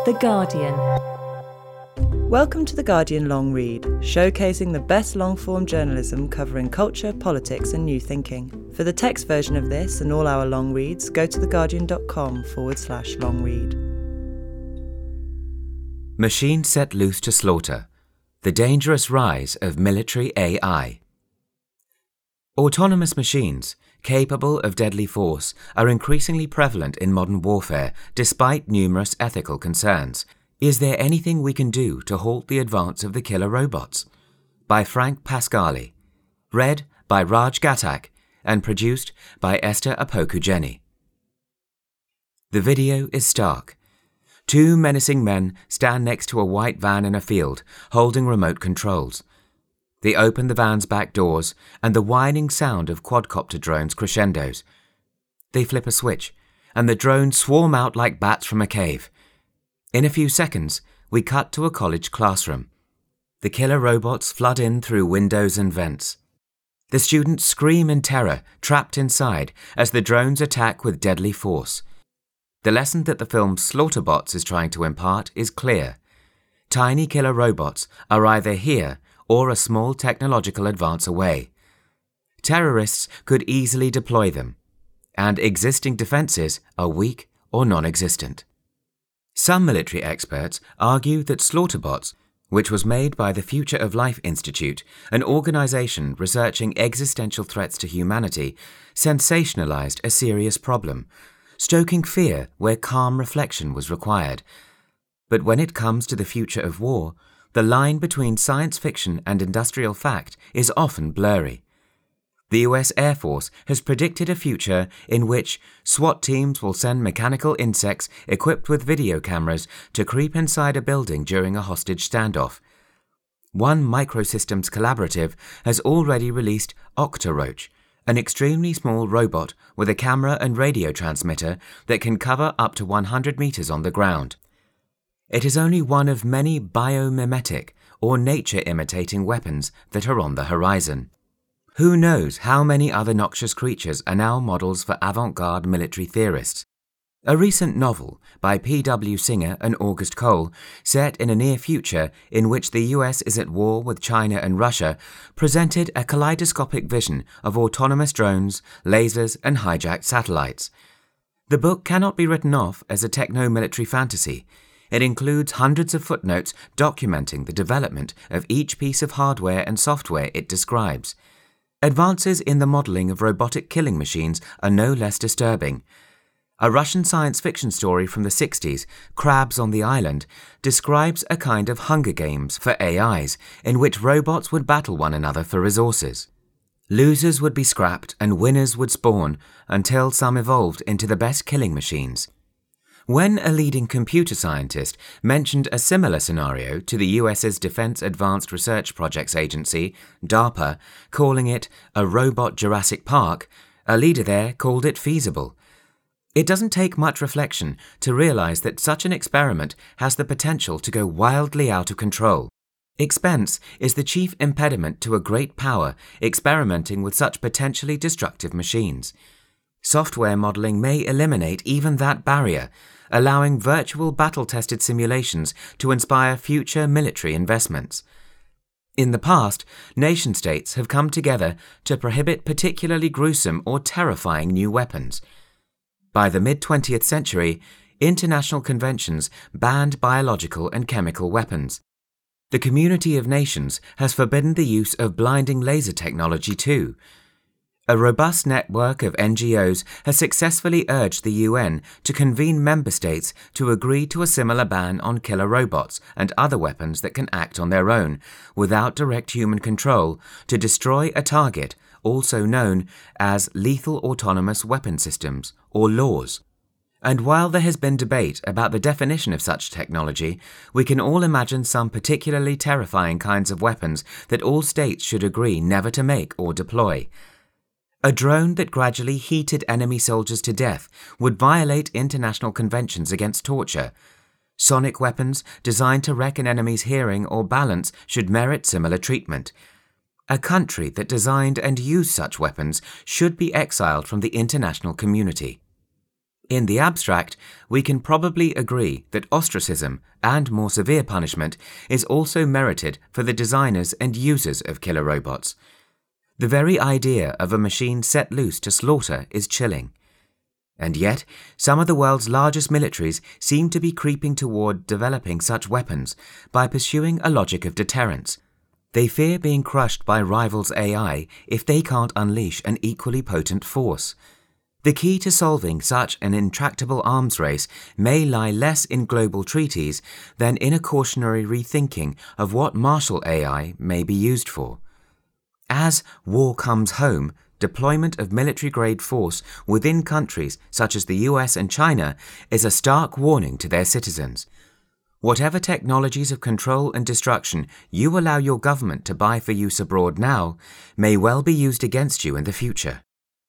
The Guardian. Welcome to The Guardian Long Read, showcasing the best long-form journalism covering culture, politics and new thinking. For the text version of this and all our long reads, go to theguardian.com/long read. Machines set loose to slaughter. The dangerous rise of military AI. Autonomous machines, capable of deadly force, are increasingly prevalent in modern warfare, despite numerous ethical concerns. Is there anything we can do to halt the advance of the killer robots? By Frank Pasquale. Read by Raj Ghatak and produced by Esther Apoku-Jenny. The video is stark. Two menacing men stand next to a white van in a field, holding remote controls. They open the van's back doors, and the whining sound of quadcopter drones crescendos. They flip a switch, and the drones swarm out like bats from a cave. In a few seconds, we cut to a college classroom. The killer robots flood in through windows and vents. The students scream in terror, trapped inside, as the drones attack with deadly force. The lesson that the film Slaughterbots is trying to impart is clear. Tiny killer robots are either here or a small technological advance away. Terrorists could easily deploy them, and existing defenses are weak or non-existent. Some military experts argue that Slaughterbots, which was made by the Future of Life Institute, an organization researching existential threats to humanity, sensationalized a serious problem, stoking fear where calm reflection was required. But when it comes to the future of war, the line between science fiction and industrial fact is often blurry. The US Air Force has predicted a future in which SWAT teams will send mechanical insects equipped with video cameras to creep inside a building during a hostage standoff. One Microsystems collaborative has already released Octoroach, an extremely small robot with a camera and radio transmitter that can cover up to 100 meters on the ground. It is only one of many biomimetic or nature-imitating weapons that are on the horizon. Who knows how many other noxious creatures are now models for avant-garde military theorists? A recent novel by P.W. Singer and August Cole, set in a near future in which the US is at war with China and Russia, presented a kaleidoscopic vision of autonomous drones, lasers, and hijacked satellites. The book cannot be written off as a techno-military fantasy. It includes hundreds of footnotes documenting the development of each piece of hardware and software it describes. Advances in the modeling of robotic killing machines are no less disturbing. A Russian science fiction story from the 60s, Crabs on the Island, describes a kind of Hunger Games for AIs in which robots would battle one another for resources. Losers would be scrapped and winners would spawn until some evolved into the best killing machines. When a leading computer scientist mentioned a similar scenario to the US's Defense Advanced Research Projects Agency, DARPA, calling it a robot Jurassic Park, a leader there called it feasible. It doesn't take much reflection to realize that such an experiment has the potential to go wildly out of control. Expense is the chief impediment to a great power experimenting with such potentially destructive machines. Software modeling may eliminate even that barrier, allowing virtual battle-tested simulations to inspire future military investments. In the past, nation-states have come together to prohibit particularly gruesome or terrifying new weapons. By the mid-20th century, international conventions banned biological and chemical weapons. The community of nations has forbidden the use of blinding laser technology too. A robust network of NGOs has successfully urged the UN to convene member states to agree to a similar ban on killer robots and other weapons that can act on their own, without direct human control, to destroy a target, also known as lethal autonomous weapon systems, or LAWS. And while there has been debate about the definition of such technology, we can all imagine some particularly terrifying kinds of weapons that all states should agree never to make or deploy. A drone that gradually heated enemy soldiers to death would violate international conventions against torture. Sonic weapons designed to wreck an enemy's hearing or balance should merit similar treatment. A country that designed and used such weapons should be exiled from the international community. In the abstract, we can probably agree that ostracism and more severe punishment is also merited for the designers and users of killer robots. The very idea of a machine set loose to slaughter is chilling. And yet, some of the world's largest militaries seem to be creeping toward developing such weapons by pursuing a logic of deterrence. They fear being crushed by rivals' AI if they can't unleash an equally potent force. The key to solving such an intractable arms race may lie less in global treaties than in a cautionary rethinking of what martial AI may be used for. As war comes home, deployment of military-grade force within countries such as the US and China is a stark warning to their citizens. Whatever technologies of control and destruction you allow your government to buy for use abroad now may well be used against you in the future.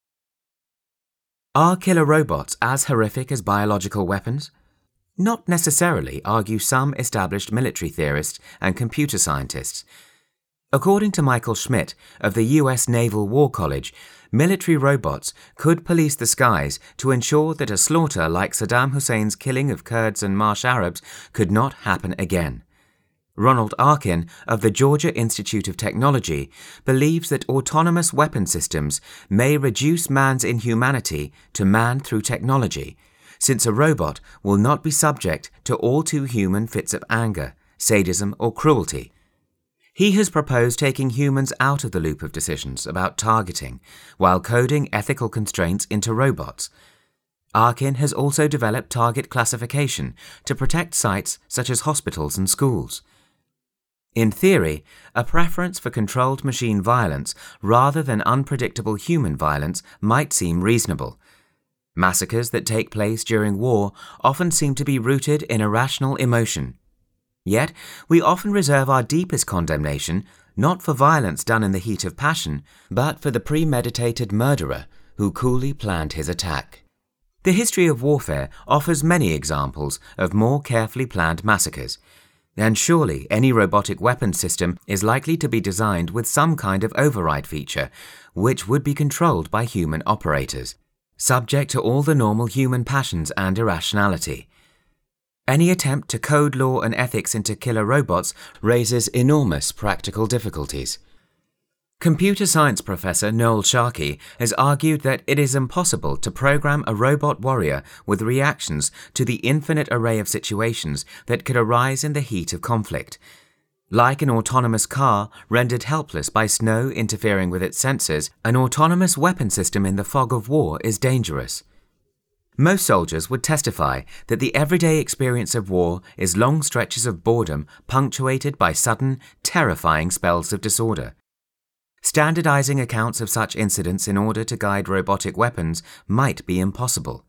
Are killer robots as horrific as biological weapons? Not necessarily, argue some established military theorists and computer scientists. According to Michael Schmidt of the US Naval War College, military robots could police the skies to ensure that a slaughter like Saddam Hussein's killing of Kurds and Marsh Arabs could not happen again. Ronald Arkin of the Georgia Institute of Technology believes that autonomous weapon systems may reduce man's inhumanity to man through technology, since a robot will not be subject to all too human fits of anger, sadism, or cruelty. He has proposed taking humans out of the loop of decisions about targeting, while coding ethical constraints into robots. Arkin has also developed target classification to protect sites such as hospitals and schools. In theory, a preference for controlled machine violence rather than unpredictable human violence might seem reasonable. Massacres that take place during war often seem to be rooted in irrational emotion. Yet, we often reserve our deepest condemnation not for violence done in the heat of passion, but for the premeditated murderer who coolly planned his attack. The history of warfare offers many examples of more carefully planned massacres, and surely any robotic weapons system is likely to be designed with some kind of override feature, which would be controlled by human operators, subject to all the normal human passions and irrationality. Any attempt to code law and ethics into killer robots raises enormous practical difficulties. Computer science professor Noel Sharkey has argued that it is impossible to program a robot warrior with reactions to the infinite array of situations that could arise in the heat of conflict. Like an autonomous car rendered helpless by snow interfering with its sensors, an autonomous weapon system in the fog of war is dangerous. Most soldiers would testify that the everyday experience of war is long stretches of boredom punctuated by sudden, terrifying spells of disorder. Standardizing accounts of such incidents in order to guide robotic weapons might be impossible.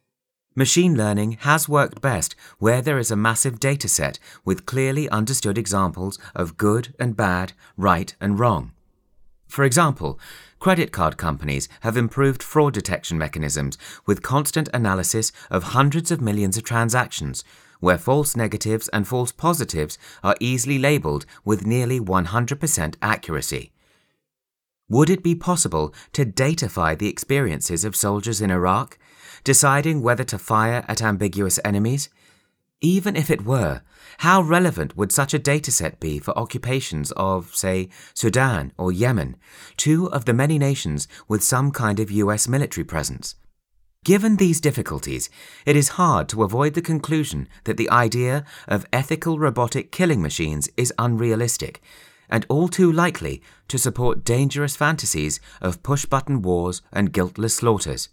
Machine learning has worked best where there is a massive data set with clearly understood examples of good and bad, right and wrong. For example, credit card companies have improved fraud detection mechanisms with constant analysis of hundreds of millions of transactions, where false negatives and false positives are easily labeled with nearly 100% accuracy. Would it be possible to datify the experiences of soldiers in Iraq, deciding whether to fire at ambiguous enemies? Even if it were, how relevant would such a dataset be for occupations of, say, Sudan or Yemen, two of the many nations with some kind of US military presence? Given these difficulties, it is hard to avoid the conclusion that the idea of ethical robotic killing machines is unrealistic, and all too likely to support dangerous fantasies of push-button wars and guiltless slaughters.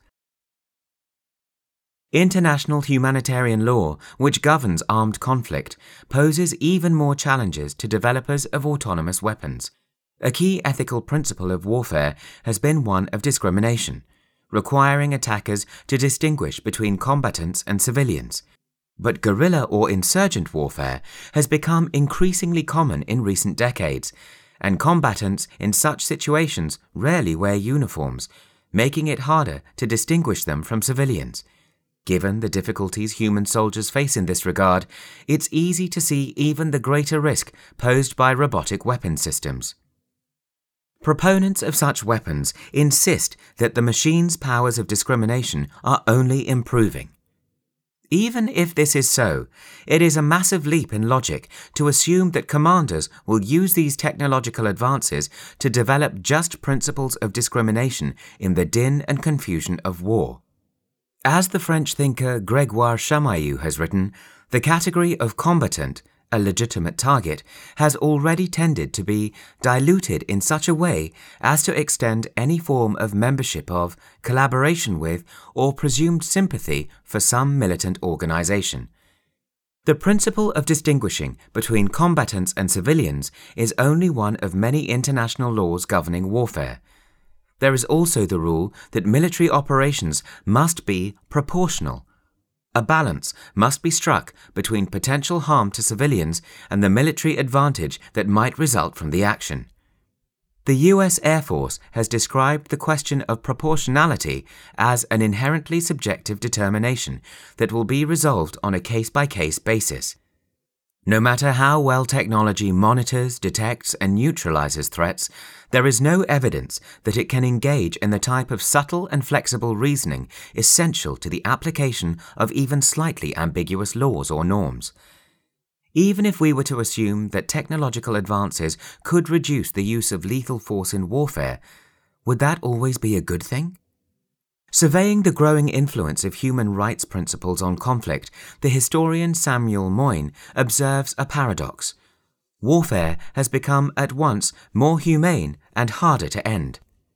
International humanitarian law, which governs armed conflict, poses even more challenges to developers of autonomous weapons. A key ethical principle of warfare has been one of discrimination, requiring attackers to distinguish between combatants and civilians. But guerrilla or insurgent warfare has become increasingly common in recent decades, and combatants in such situations rarely wear uniforms, making it harder to distinguish them from civilians. Given the difficulties human soldiers face in this regard, it's easy to see even the greater risk posed by robotic weapon systems. Proponents of such weapons insist that the machine's powers of discrimination are only improving. Even if this is so, it is a massive leap in logic to assume that commanders will use these technological advances to develop just principles of discrimination in the din and confusion of war. As the French thinker Grégoire Chamaillou has written, the category of combatant, a legitimate target, has already tended to be diluted in such a way as to extend any form of membership of, collaboration with, or presumed sympathy for some militant organization. The principle of distinguishing between combatants and civilians is only one of many international laws governing warfare. There is also the rule that military operations must be proportional. A balance must be struck between potential harm to civilians and the military advantage that might result from the action. The US Air Force has described the question of proportionality as an inherently subjective determination that will be resolved on a case-by-case basis. No matter how well technology monitors, detects, and neutralizes threats, there is no evidence that it can engage in the type of subtle and flexible reasoning essential to the application of even slightly ambiguous laws or norms. Even if we were to assume that technological advances could reduce the use of lethal force in warfare, would that always be a good thing? Surveying the growing influence of human rights principles on conflict, the historian Samuel Moyn observes a paradox. Warfare has become at once more humane and harder to end.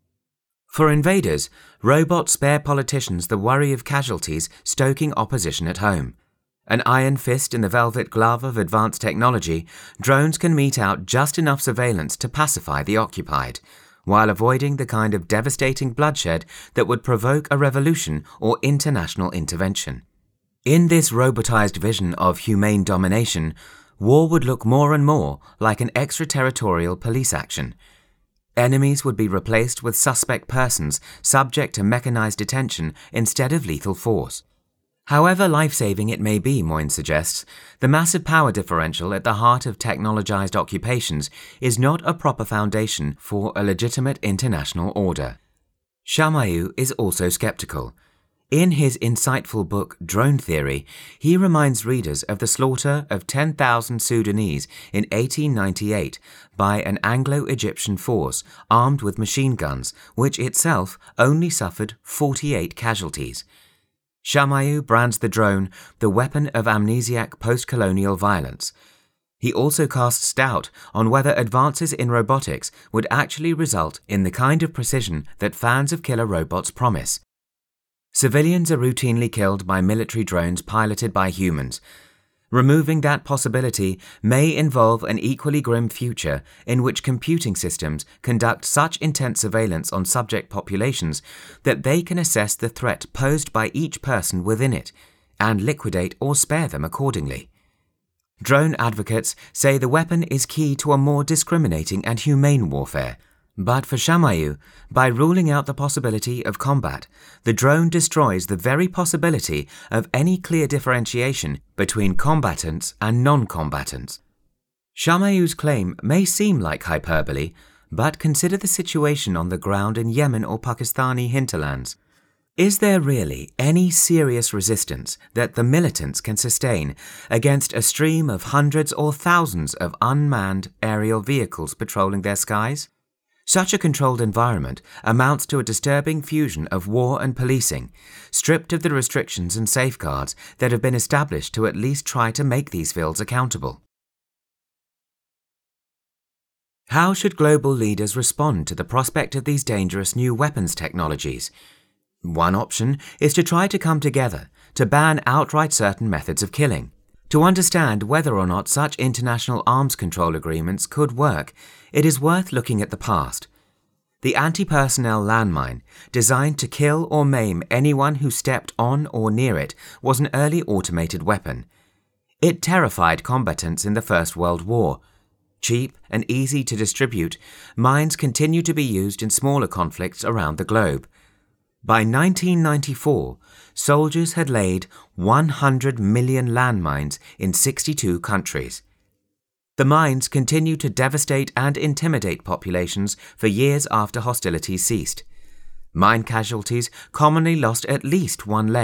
For invaders, robots spare politicians the worry of casualties stoking opposition at home. An iron fist in the velvet glove of advanced technology, drones can mete out just enough surveillance to pacify the occupied, while avoiding the kind of devastating bloodshed that would provoke a revolution or international intervention. In this robotized vision of humane domination, war would look more and more like an extraterritorial police action. Enemies would be replaced with suspect persons subject to mechanized detention instead of lethal force. However life-saving it may be, Moyn suggests, the massive power differential at the heart of technologized occupations is not a proper foundation for a legitimate international order. Chamaillou is also skeptical. In his insightful book Drone Theory, he reminds readers of the slaughter of 10,000 Sudanese in 1898 by an Anglo-Egyptian force armed with machine guns, which itself only suffered 48 casualties. Chamaillou brands the drone the weapon of amnesiac post-colonial violence. He also casts doubt on whether advances in robotics would actually result in the kind of precision that fans of killer robots promise. Civilians are routinely killed by military drones piloted by humans. Removing that possibility may involve an equally grim future in which computing systems conduct such intense surveillance on subject populations that they can assess the threat posed by each person within it and liquidate or spare them accordingly. Drone advocates say the weapon is key to a more discriminating and humane warfare. But for Chamaillou, by ruling out the possibility of combat, the drone destroys the very possibility of any clear differentiation between combatants and non-combatants. Chamaillou's claim may seem like hyperbole, but consider the situation on the ground in Yemen or Pakistani hinterlands. Is there really any serious resistance that the militants can sustain against a stream of hundreds or thousands of unmanned aerial vehicles patrolling their skies? Such a controlled environment amounts to a disturbing fusion of war and policing, stripped of the restrictions and safeguards that have been established to at least try to make these fields accountable. How should global leaders respond to the prospect of these dangerous new weapons technologies? One option is to try to come together to ban outright certain methods of killing. To understand whether or not such international arms control agreements could work, it is worth looking at the past. The anti-personnel landmine, designed to kill or maim anyone who stepped on or near it, was an early automated weapon. It terrified combatants in the First World War. Cheap and easy to distribute, mines continue to be used in smaller conflicts around the globe. By 1994, soldiers had laid 100 million landmines in 62 countries. The mines continued to devastate and intimidate populations for years after hostilities ceased. Mine casualties commonly lost at least one leg,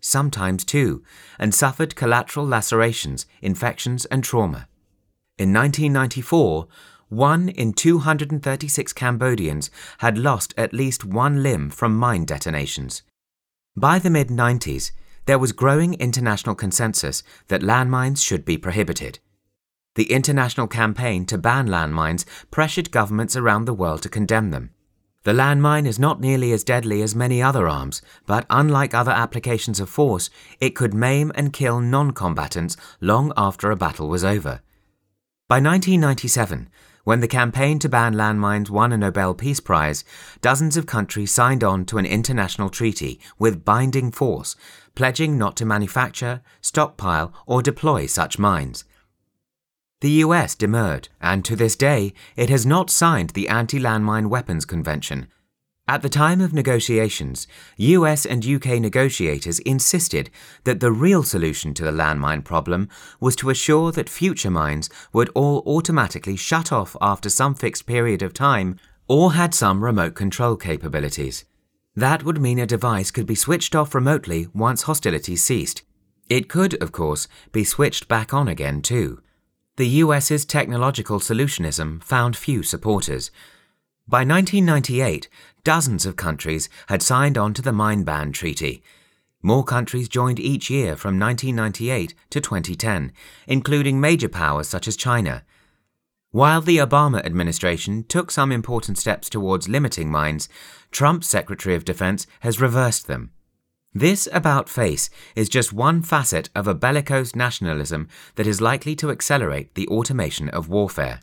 sometimes two, and suffered collateral lacerations, infections, and trauma. In 1994, 1 in 236 Cambodians had lost at least one limb from mine detonations. By the mid-90s, there was growing international consensus that landmines should be prohibited. The international campaign to ban landmines pressured governments around the world to condemn them. The landmine is not nearly as deadly as many other arms, but unlike other applications of force, it could maim and kill non-combatants long after a battle was over. By 1997, when the campaign to ban landmines won a Nobel Peace Prize, dozens of countries signed on to an international treaty with binding force, pledging not to manufacture, stockpile, or deploy such mines. The US demurred, and to this day, it has not signed the Anti-Landmine Weapons Convention. At the time of negotiations, US and UK negotiators insisted that the real solution to the landmine problem was to assure that future mines would all automatically shut off after some fixed period of time or had some remote control capabilities. That would mean a device could be switched off remotely once hostilities ceased. It could, of course, be switched back on again too. The US's technological solutionism found few supporters. By 1998, dozens of countries had signed on to the Mine Ban Treaty. More countries joined each year from 1998 to 2010, including major powers such as China. While the Obama administration took some important steps towards limiting mines, Trump's Secretary of Defense has reversed them. This about-face is just one facet of a bellicose nationalism that is likely to accelerate the automation of warfare.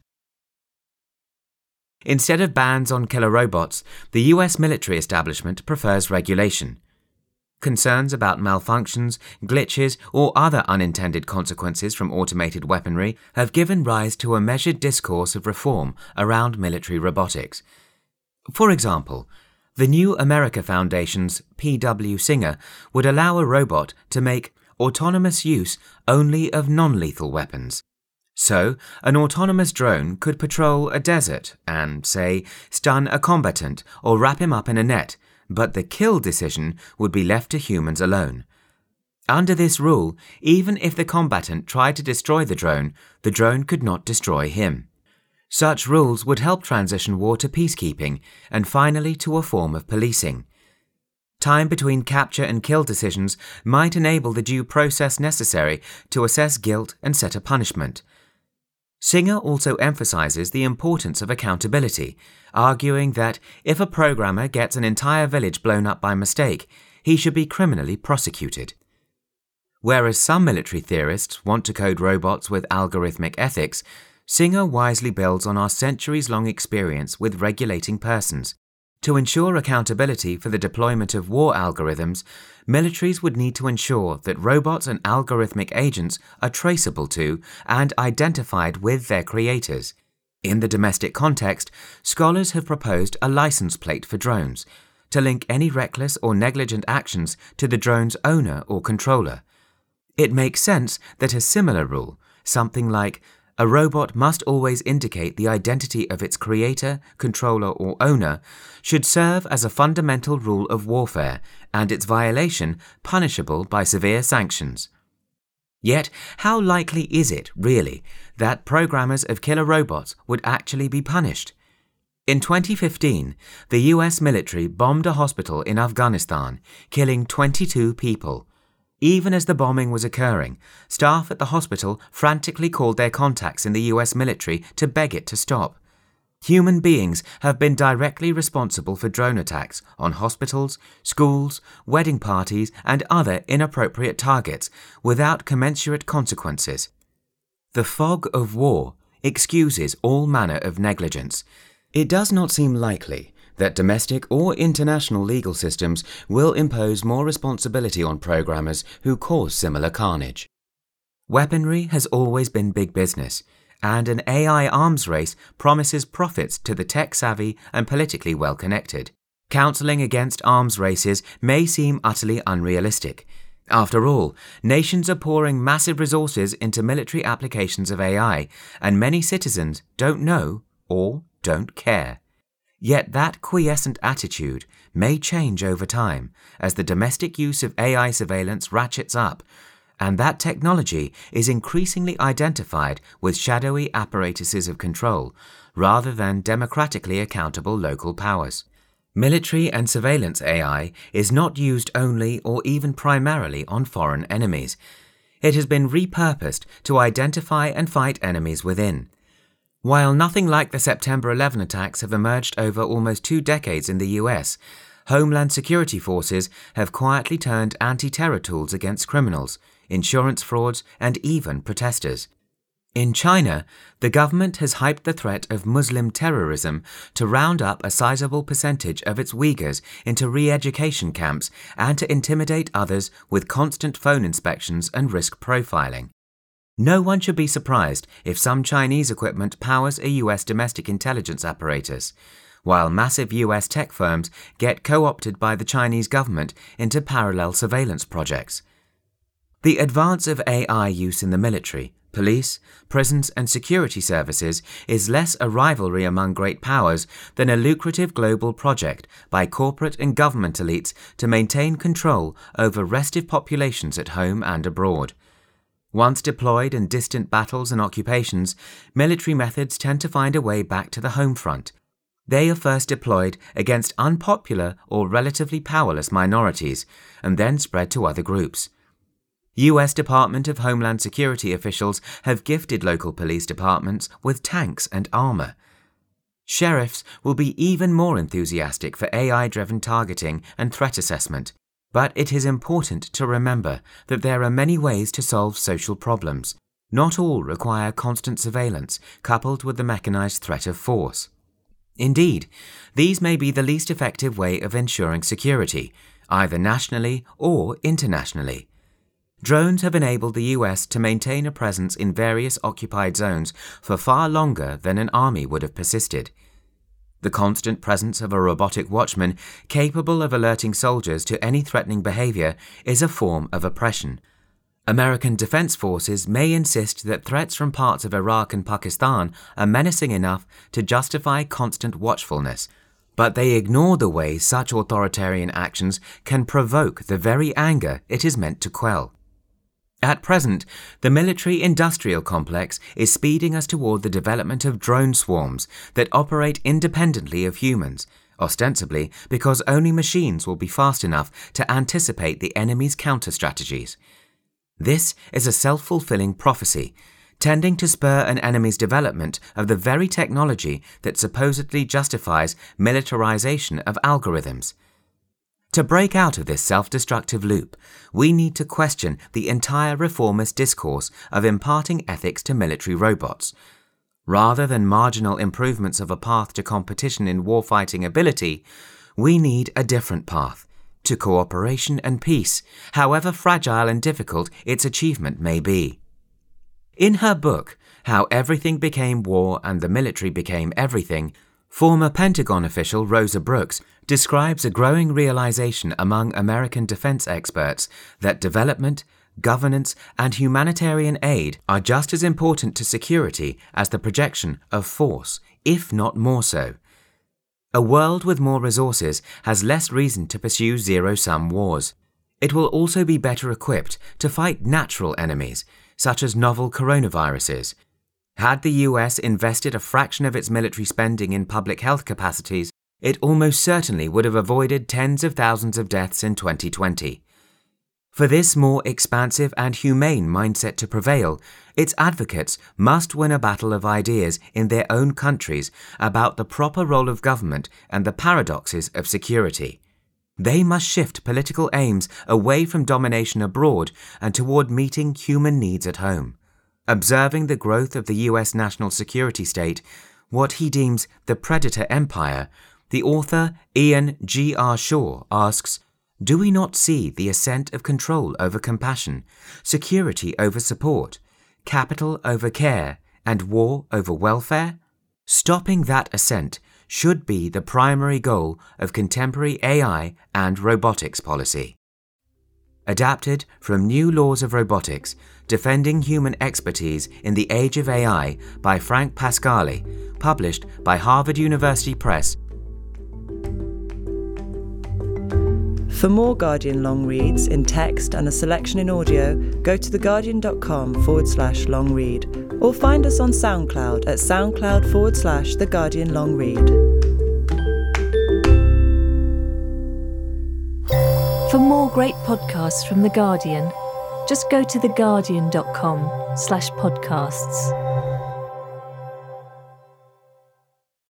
Instead of bans on killer robots, the US military establishment prefers regulation. Concerns about malfunctions, glitches, or other unintended consequences from automated weaponry have given rise to a measured discourse of reform around military robotics. For example, the New America Foundation's P.W. Singer would allow a robot to make autonomous use only of non-lethal weapons. So, an autonomous drone could patrol a desert and, say, stun a combatant or wrap him up in a net, but the kill decision would be left to humans alone. Under this rule, even if the combatant tried to destroy the drone could not destroy him. Such rules would help transition war to peacekeeping and finally to a form of policing. Time between capture and kill decisions might enable the due process necessary to assess guilt and set a punishment. Singer also emphasizes the importance of accountability, arguing that if a programmer gets an entire village blown up by mistake, he should be criminally prosecuted. Whereas some military theorists want to code robots with algorithmic ethics, Singer wisely builds on our centuries-long experience with regulating persons. To ensure accountability for the deployment of war algorithms, militaries would need to ensure that robots and algorithmic agents are traceable to and identified with their creators. In the domestic context, scholars have proposed a license plate for drones to link any reckless or negligent actions to the drone's owner or controller. It makes sense that a similar rule, something like a robot must always indicate the identity of its creator, controller, or owner, should serve as a fundamental rule of warfare, and its violation punishable by severe sanctions. Yet, how likely is it, really, that programmers of killer robots would actually be punished? In 2015, the US military bombed a hospital in Afghanistan, killing 22 people. Even as the bombing was occurring, staff at the hospital frantically called their contacts in the US military to beg it to stop. Human beings have been directly responsible for drone attacks on hospitals, schools, wedding parties, and other inappropriate targets without commensurate consequences. The fog of war excuses all manner of negligence. It does not seem likely that domestic or international legal systems will impose more responsibility on programmers who cause similar carnage. Weaponry has always been big business, and an AI arms race promises profits to the tech-savvy and politically well-connected. Counseling against arms races may seem utterly unrealistic. After all, nations are pouring massive resources into military applications of AI, and many citizens don't know or don't care. Yet that quiescent attitude may change over time as the domestic use of AI surveillance ratchets up, and that technology is increasingly identified with shadowy apparatuses of control rather than democratically accountable local powers. Military and surveillance AI is not used only or even primarily on foreign enemies. It has been repurposed to identify and fight enemies within. While nothing like the September 11 attacks have emerged over almost 2 decades in the US, Homeland Security forces have quietly turned anti-terror tools against criminals, insurance frauds, and even protesters. In China, the government has hyped the threat of Muslim terrorism to round up a sizable percentage of its Uyghurs into re-education camps and to intimidate others with constant phone inspections and risk profiling. No one should be surprised if some Chinese equipment powers a US domestic intelligence apparatus, while massive US tech firms get co-opted by the Chinese government into parallel surveillance projects. The advance of AI use in the military, police, prisons, and security services is less a rivalry among great powers than a lucrative global project by corporate and government elites to maintain control over restive populations at home and abroad. Once deployed in distant battles and occupations, military methods tend to find a way back to the home front. They are first deployed against unpopular or relatively powerless minorities, and then spread to other groups. US Department of Homeland Security officials have gifted local police departments with tanks and armor. Sheriffs will be even more enthusiastic for AI-driven targeting and threat assessment, but it is important to remember that there are many ways to solve social problems. Not all require constant surveillance coupled with the mechanized threat of force. Indeed, these may be the least effective way of ensuring security, either nationally or internationally. Drones have enabled the US to maintain a presence in various occupied zones for far longer than an army would have persisted. The constant presence of a robotic watchman capable of alerting soldiers to any threatening behavior is a form of oppression. American defense forces may insist that threats from parts of Iraq and Pakistan are menacing enough to justify constant watchfulness, but they ignore the way such authoritarian actions can provoke the very anger it is meant to quell. At present, the military-industrial complex is speeding us toward the development of drone swarms that operate independently of humans, ostensibly because only machines will be fast enough to anticipate the enemy's counter-strategies. This is a self-fulfilling prophecy, tending to spur an enemy's development of the very technology that supposedly justifies militarization of algorithms. To break out of this self-destructive loop, we need to question the entire reformist discourse of imparting ethics to military robots. Rather than marginal improvements of a path to competition in warfighting ability, we need a different path, to cooperation and peace, however fragile and difficult its achievement may be. In her book, How Everything Became War and the Military Became Everything, former Pentagon official Rosa Brooks describes a growing realization among American defense experts that development, governance, and humanitarian aid are just as important to security as the projection of force, if not more so. A world with more resources has less reason to pursue zero-sum wars. It will also be better equipped to fight natural enemies, such as novel coronaviruses. Had the US invested a fraction of its military spending in public health capacities, it almost certainly would have avoided tens of thousands of deaths in 2020. For this more expansive and humane mindset to prevail, its advocates must win a battle of ideas in their own countries about the proper role of government and the paradoxes of security. They must shift political aims away from domination abroad and toward meeting human needs at home. Observing the growth of the US national security state, what he deems the predator empire, the author Ian G. R. Shaw asks, do we not see the ascent of control over compassion, security over support, capital over care, and war over welfare? Stopping that ascent should be the primary goal of contemporary AI and robotics policy. Adapted from New Laws of Robotics, Defending Human Expertise in the Age of AI by Frank Pasquale, published by Harvard University Press, For more Guardian long reads in text and a selection in audio, go to theguardian.com/long read or find us on SoundCloud at soundcloud/The Guardian Long Read. For more great podcasts from The Guardian, just go to theguardian.com/podcasts.